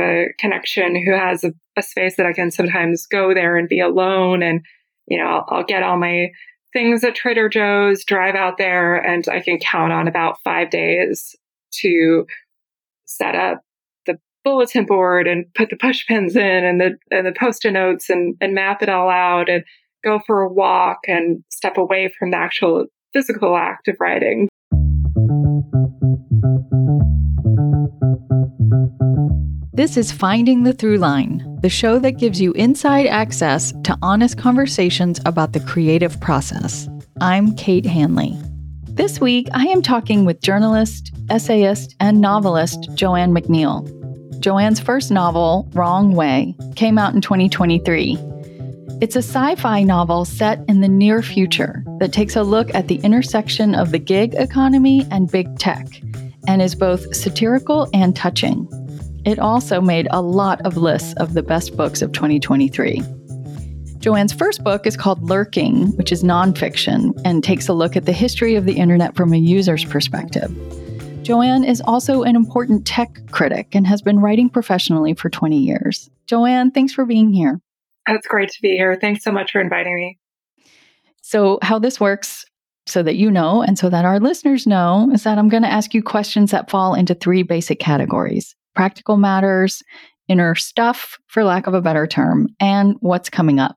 a connection who has a space that I can sometimes go there and be alone. And, I'll get all my things at Trader Joe's, drive out there, and I can count on about 5 days to set up the bulletin board and put the push pins in and the Post-it notes and map it all out and go for a walk and step away from the actual physical act of writing. This is Finding the Through Line, the show that gives you inside access to honest conversations about the creative process. I'm Kate Hanley. This week, I am talking with journalist, essayist, and novelist Joanne McNeill. Joanne's first novel, Wrong Way, came out in 2023. It's a sci-fi novel set in the near future that takes a look at the intersection of the gig economy and big tech, and is both satirical and touching. It also made a lot of lists of the best books of 2023. Joanne's first book is called Lurking, which is nonfiction and takes a look at the history of the internet from a user's perspective. Joanne is also an important tech critic and has been writing professionally for 20 years. Joanne, thanks for being here. It's great to be here. Thanks so much for inviting me. So how this works, so that you know and so that our listeners know, is that I'm going to ask you questions that fall into 3 basic categories: practical matters, inner stuff, for lack of a better term, and what's coming up.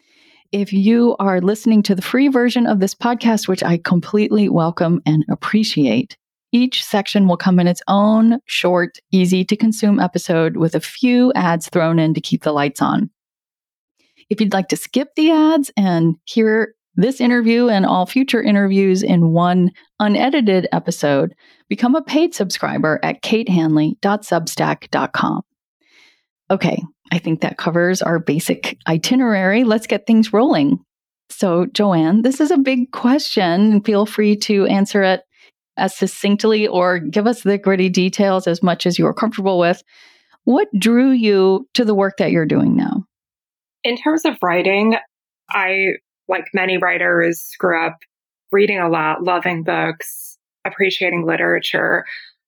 If you are listening to the free version of this podcast, which I completely welcome and appreciate, each section will come in its own short, easy to consume episode with a few ads thrown in to keep the lights on. If you'd like to skip the ads and hear this interview and all future interviews in one unedited episode, become a paid subscriber at katehanley.substack.com. Okay, I think that covers our basic itinerary. Let's get things rolling. So, Joanne, this is a big question, and feel free to answer it as succinctly or give us the gritty details as much as you're comfortable with. What drew you to the work that you're doing now? In terms of writing, I, like many writers, grew up reading a lot, loving books, appreciating literature.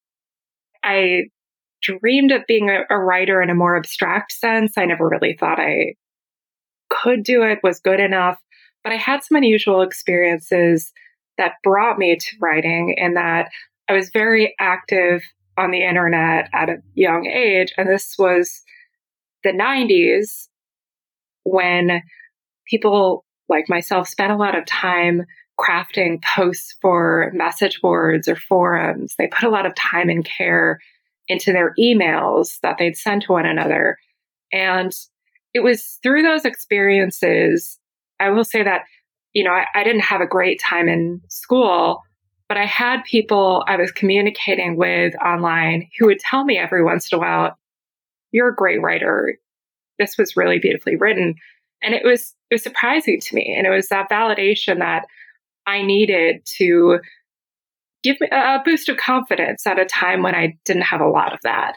I dreamed of being a writer in a more abstract sense. I never really thought I could do it, was good enough, but I had some unusual experiences that brought me to writing, in that I was very active on the internet at a young age. And this was the 90s, when people like myself spent a lot of time crafting posts for message boards or forums. They put a lot of time and care into their emails that they'd send to one another. And it was through those experiences, I will say that, I didn't have a great time in school, but I had people I was communicating with online who would tell me every once in a while, "You're a great writer. This was really beautifully written." And it was surprising to me. And it was that validation that I needed to give me a boost of confidence at a time when I didn't have a lot of that.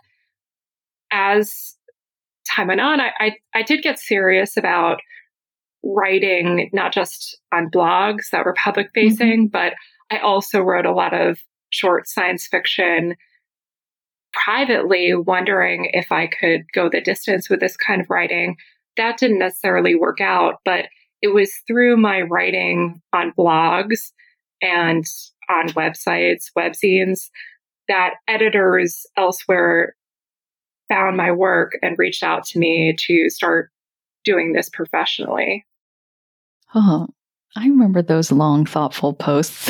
As time went on, I did get serious about writing, not just on blogs that were public facing, but I also wrote a lot of short science fiction privately, wondering if I could go the distance with this kind of writing. That didn't necessarily work out, but it was through my writing on blogs and on websites, webzines, that editors elsewhere found my work and reached out to me to start doing this professionally. Oh, I remember those long, thoughtful posts.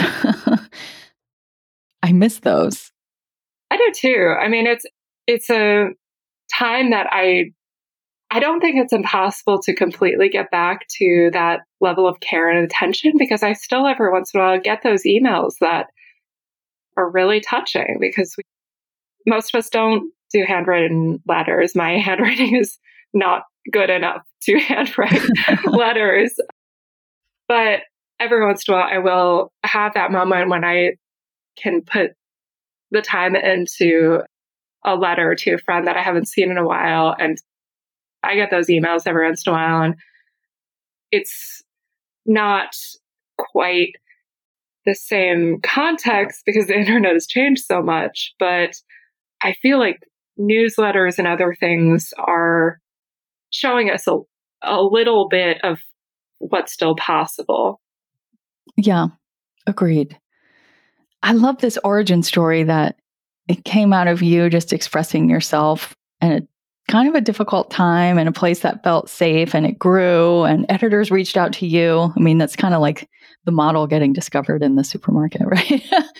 I miss those. I do too. I mean, it's a time that I don't think it's impossible to completely get back to that level of care and attention, because I still every once in a while get those emails that are really touching, because most of us don't do handwritten letters. My handwriting is not good enough to handwrite letters. But every once in a while, I will have that moment when I can put the time into a letter to a friend that I haven't seen in a while. And I get those emails every once in a while. And it's not quite the same context because the internet has changed so much. But I feel like newsletters and other things are showing us a little bit of what's still possible. Yeah, agreed. I love this origin story that it came out of you just expressing yourself and a kind of a difficult time in a place that felt safe, and it grew and editors reached out to you. I mean, that's kind of like the model getting discovered in the supermarket, right?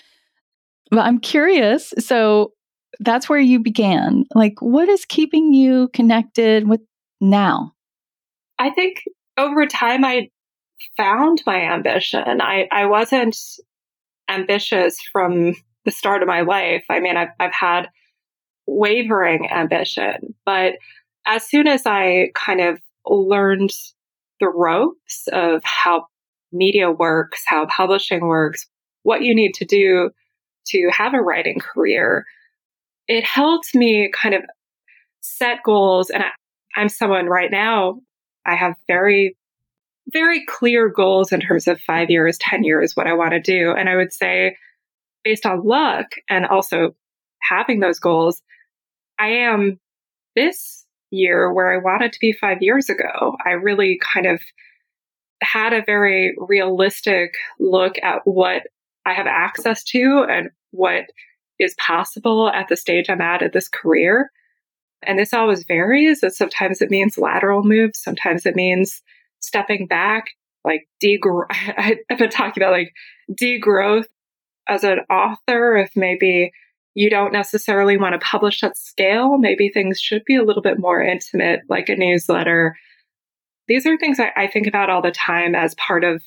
But I'm curious. So that's where you began. Like, what is keeping you connected with now? I think over time, I found my ambition. I wasn't ambitious from the start of my life. I mean, I've had wavering ambition, but as soon as I kind of learned the ropes of how media works, how publishing works, what you need to do to have a writing career, it helped me kind of set goals. And I'm someone right now, I have very, very clear goals in terms of 5 years, 10 years, what I want to do. And I would say, based on luck and also having those goals, I am this year where I wanted to be 5 years ago. I really kind of had a very realistic look at what I have access to and what is possible at the stage I'm at this career. And this always varies. And sometimes it means lateral moves. Sometimes it means stepping back, like I've been talking about like degrowth as an author. If maybe you don't necessarily want to publish at scale, maybe things should be a little bit more intimate, like a newsletter. These are things I think about all the time as part of,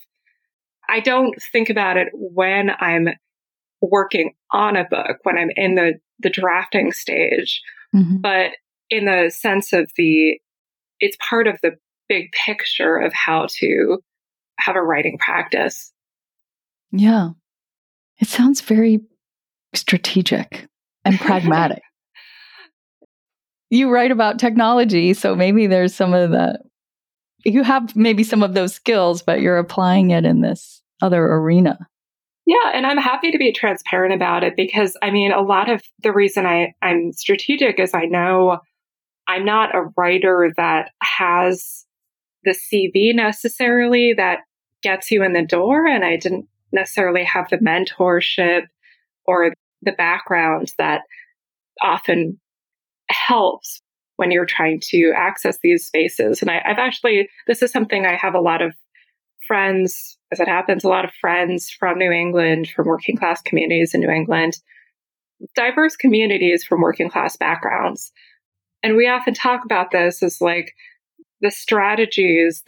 I don't think about it when I'm working on a book, when I'm in the drafting stage, but in the sense of it's part of the big picture of how to have a writing practice. Yeah. It sounds very strategic and pragmatic. You write about technology, so maybe there's some of that. You have maybe some of those skills, but you're applying it in this other arena. Yeah, and I'm happy to be transparent about it because, I mean, a lot of the reason I'm strategic is I know I'm not a writer that has the CV necessarily that gets you in the door, and I didn't necessarily have the mentorship or the background that often helps when you're trying to access these spaces. And I've actually, this is something I have a lot of friends, as it happens, a lot of friends from New England, from working class communities in New England, diverse communities from working class backgrounds. And we often talk about this as like the strategies,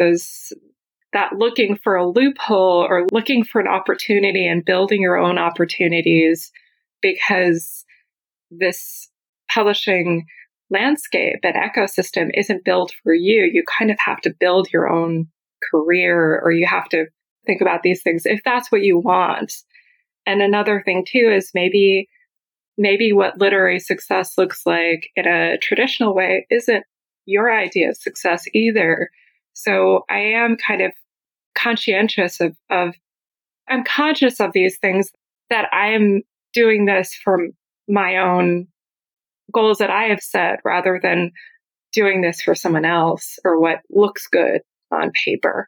that looking for a loophole or looking for an opportunity and building your own opportunities, because this publishing landscape and ecosystem isn't built for you. You kind of have to build your own career, or you have to think about these things if that's what you want. And another thing too is maybe what literary success looks like in a traditional way isn't your idea of success either. So I am kind of conscientious of I'm conscious of these things, that I am doing this for my own goals that I have set rather than doing this for someone else or what looks good on paper.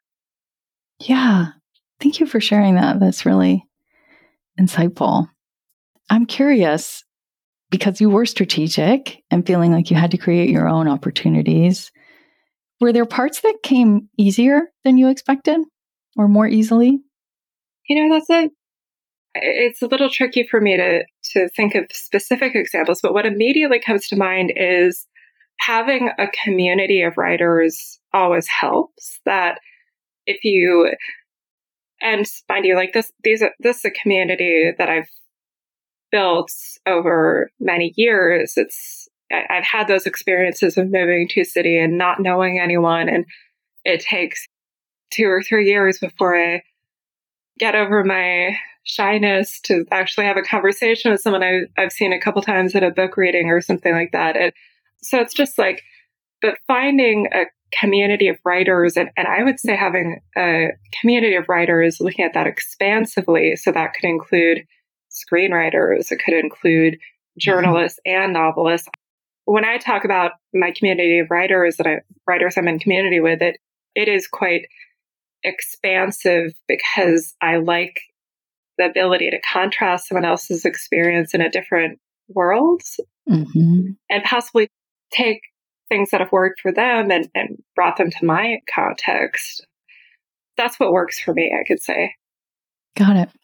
Yeah. Thank you for sharing that. That's really insightful. I'm curious, because you were strategic and feeling like you had to create your own opportunities. Were there parts that came easier than you expected or more easily? You know, it's a little tricky for me to think of specific examples, but what immediately comes to mind is having a community of writers always helps. That if you, and mind you, like this is a community that I've built over many years. I've had those experiences of moving to a city and not knowing anyone, and it takes 2 or 3 years before I get over my shyness to actually have a conversation with someone I've seen a couple times at a book reading or something like that. So it's just like, but finding a community of writers, and I would say having a community of writers, looking at that expansively. So that could include screenwriters, it could include journalists and novelists. when I talk about my community of writers writers I'm in community with, it is quite expansive because I like the ability to contrast someone else's experience in a different world and possibly take things that have worked for them and brought them to my context. That's what works for me, I could say. Got it.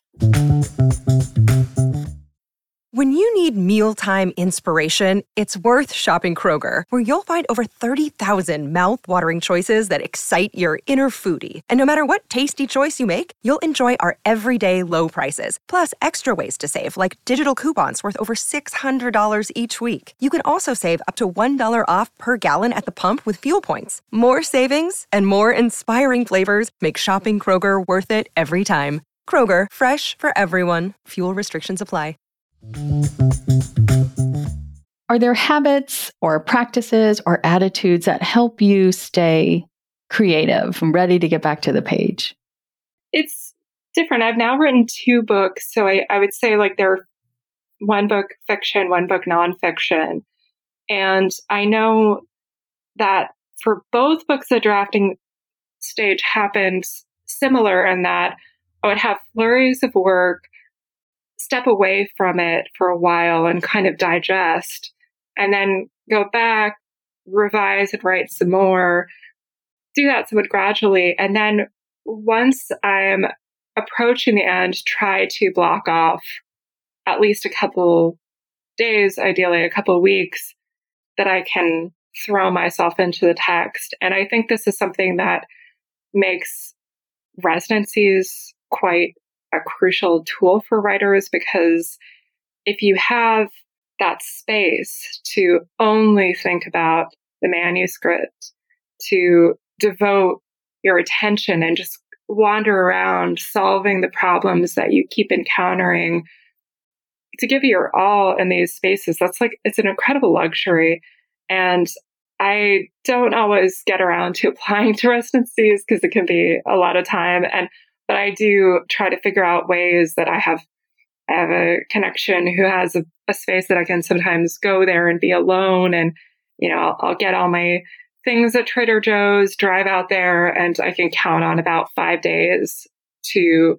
When you need mealtime inspiration, it's worth shopping Kroger, where you'll find over 30,000 mouth-watering choices that excite your inner foodie. And no matter what tasty choice you make, you'll enjoy our everyday low prices, plus extra ways to save, like digital coupons worth over $600 each week. You can also save up to $1 off per gallon at the pump with fuel points. More savings and more inspiring flavors make shopping Kroger worth it every time. Kroger, fresh for everyone. Fuel restrictions apply. Are there habits or practices or attitudes that help you stay creative and ready to get back to the page? It's different. I've now written 2 books. So I would say like they're one book fiction, one book nonfiction. And I know that for both books, the drafting stage happened similar in that I would have flurries of work, step away from it for a while and kind of digest, and then go back, revise and write some more, do that somewhat gradually. And then once I'm approaching the end, try to block off at least a couple days, ideally a couple weeks, that I can throw myself into the text. And I think this is something that makes residencies quite a crucial tool for writers, because if you have that space to only think about the manuscript, to devote your attention and just wander around solving the problems that you keep encountering, to give your all in these spaces, it's an incredible luxury. And I don't always get around to applying to residencies because it can be a lot of time. But I do try to figure out ways that I have a connection who has a space that I can sometimes go there and be alone. And, I'll get all my things at Trader Joe's, drive out there, and I can count on about 5 days to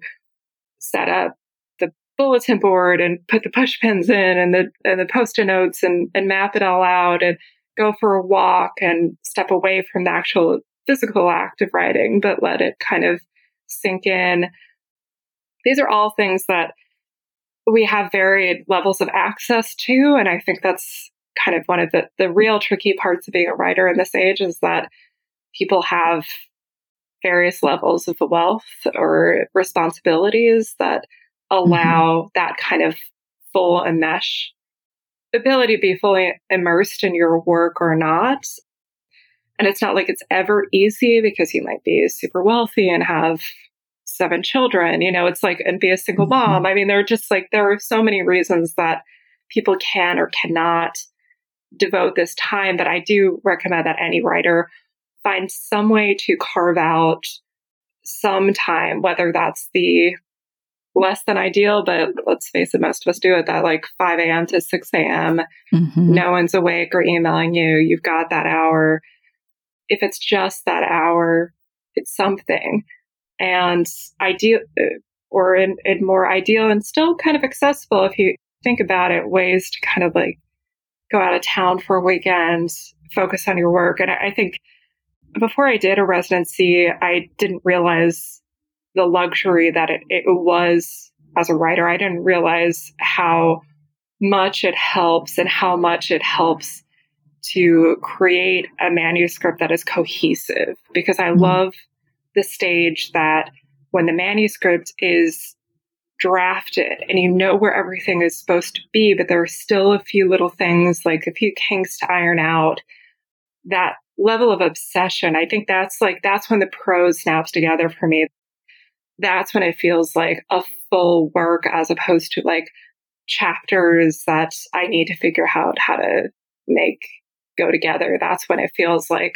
set up the bulletin board and put the push pins in and the Post-it notes and map it all out and go for a walk and step away from the actual physical act of writing, but let it kind of sink in. These are all things that we have varied levels of access to. And I think that's kind of one of the real tricky parts of being a writer in this age, is that people have various levels of wealth or responsibilities that allow that kind of full enmesh ability to be fully immersed in your work or not. And it's not like it's ever easy, because you might be super wealthy and have 7 children, it's like, and be a single mom. I mean, there are so many reasons that people can or cannot devote this time. But I do recommend that any writer find some way to carve out some time, whether that's the less than ideal, but let's face it, most of us do it, that like 5 a.m. to 6 a.m. No one's awake or emailing you. You've got that hour. If it's just that hour, it's something. And ideal, or in more ideal and still kind of accessible, if you think about it, ways to kind of like go out of town for a weekend, focus on your work. And I think before I did a residency, I didn't realize the luxury that it was as a writer. I didn't realize how much it helps and how much it helps to create a manuscript that is cohesive, because I love the stage that when the manuscript is drafted and you know where everything is supposed to be, but there are still a few little things, like a few kinks to iron out, that level of obsession, I think that's when the prose snaps together for me. That's when it feels like a full work, as opposed to like chapters that I need to figure out how to make go together. That's when it feels like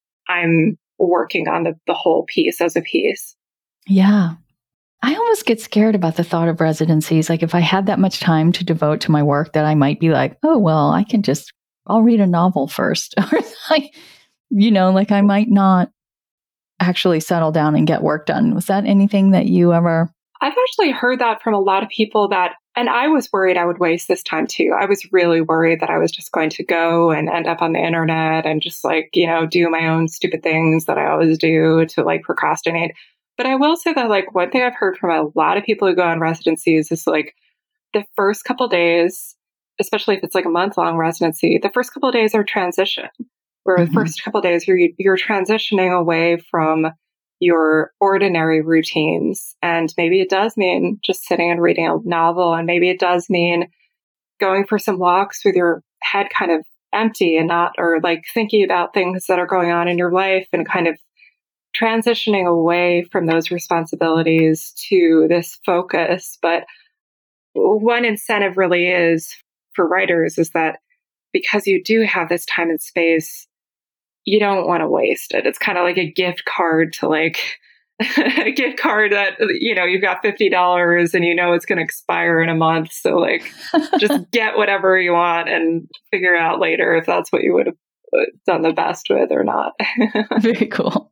I'm working on the whole piece as a piece. Yeah. I almost get scared about the thought of residencies. Like if I had that much time to devote to my work, that I might be like, oh, well, I can just I'll read a novel first. Or like, like I might not actually settle down and get work done. Was that anything that you ever... I've actually heard that from a lot of people and I was worried I would waste this time too. I was really worried that I was just going to go and end up on the internet and just do my own stupid things that I always do to procrastinate. But I will say that one thing I've heard from a lot of people who go on residencies is the first couple days, especially if it's a month-long residency, the first couple of days are transition, where the first couple of days you're transitioning away from your ordinary routines. And maybe it does mean just sitting and reading a novel. And maybe it does mean going for some walks with your head kind of empty and thinking about things that are going on in your life and kind of transitioning away from those responsibilities to this focus. But one incentive really is for writers is that because you do have this time and space, you don't want to waste it. It's kind of like a gift card to a gift card that, you've got $50 and it's going to expire in a month. So just get whatever you want and figure out later if that's what you would have done the best with or not. Very cool.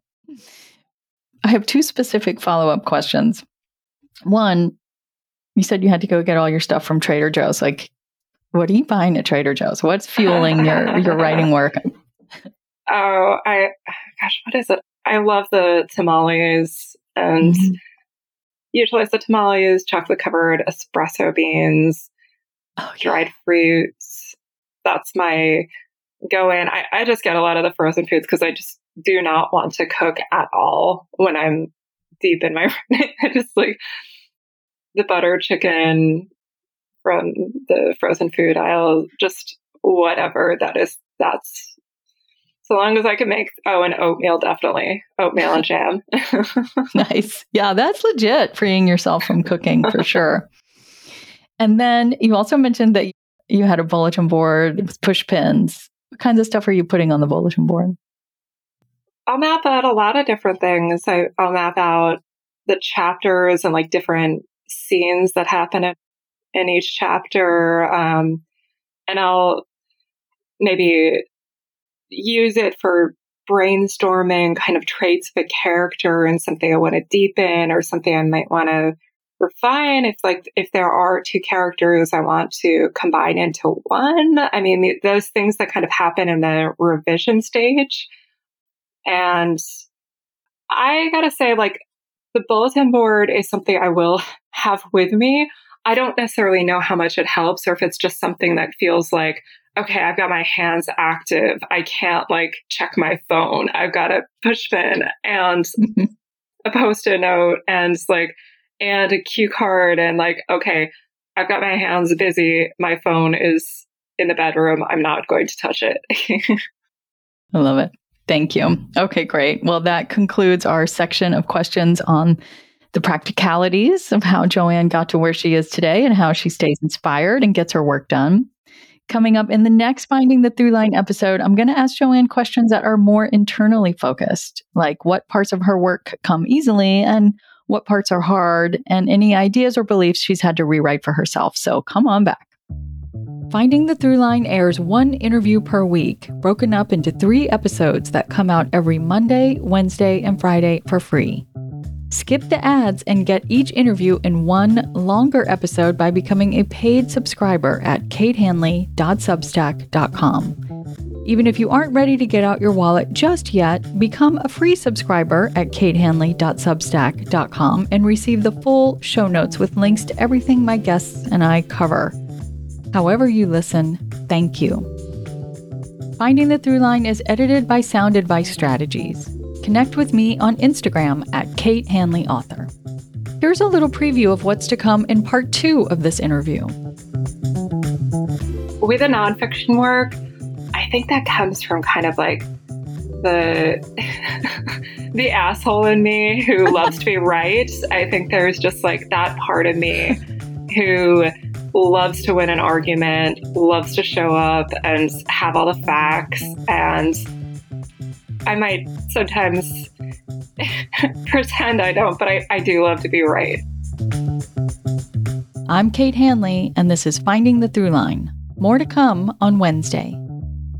I have two specific follow-up questions. One, you said you had to go get all your stuff from Trader Joe's. What are you buying at Trader Joe's? What's fueling your writing work? Oh, what is it? I love the tamales, and usually it's the tamales, chocolate covered espresso beans, dried fruits. That's my go in. I just get a lot of the frozen foods because I just do not want to cook at all when I'm deep in my writing. I just the butter chicken from the frozen food aisle, just whatever that is. That's so long as I can make, and oatmeal, definitely. Oatmeal and jam. Nice. Yeah, that's legit, freeing yourself from cooking for sure. And then you also mentioned that you had a bulletin board with push pins. What kinds of stuff are you putting on the bulletin board? I'll map out a lot of different things. I'll map out the chapters and different scenes that happen in each chapter. And I'll maybe use it for brainstorming kind of traits of a character and something I want to deepen or something I might want to refine. If there are two characters I want to combine into one. I mean, those things that kind of happen in the revision stage. And I gotta say, the bulletin board is something I will have with me. I don't necessarily know how much it helps or if it's just something that feels okay, I've got my hands active. I can't check my phone. I've got a push pin and a Post-it note and and a cue card and okay, I've got my hands busy. My phone is in the bedroom. I'm not going to touch it. I love it. Thank you. Okay, great. Well, that concludes our section of questions on the practicalities of how Joanne got to where she is today and how she stays inspired and gets her work done. Coming up in the next Finding the Throughline episode, I'm going to ask Joanne questions that are more internally focused, like what parts of her work come easily and what parts are hard, and any ideas or beliefs she's had to rewrite for herself. So come on back. Finding the Throughline airs one interview per week, broken up into 3 episodes that come out every Monday, Wednesday, and Friday for free. Skip the ads and get each interview in one longer episode by becoming a paid subscriber at katehanley.substack.com. Even if you aren't ready to get out your wallet just yet, become a free subscriber at katehanley.substack.com and receive the full show notes with links to everything my guests and I cover. However you listen, thank you. Finding the Throughline is edited by Sound Advice Strategies. Connect with me on Instagram at Kate Hanley Author. Here's a little preview of what's to come in part 2 of this interview. With the nonfiction work, I think that comes from kind of the the asshole in me who loves to be right. I think there's just that part of me who loves to win an argument, loves to show up and have all the facts, and I might sometimes pretend I don't, but I do love to be right. I'm Kate Hanley, and this is Finding the Throughline. More to come on Wednesday.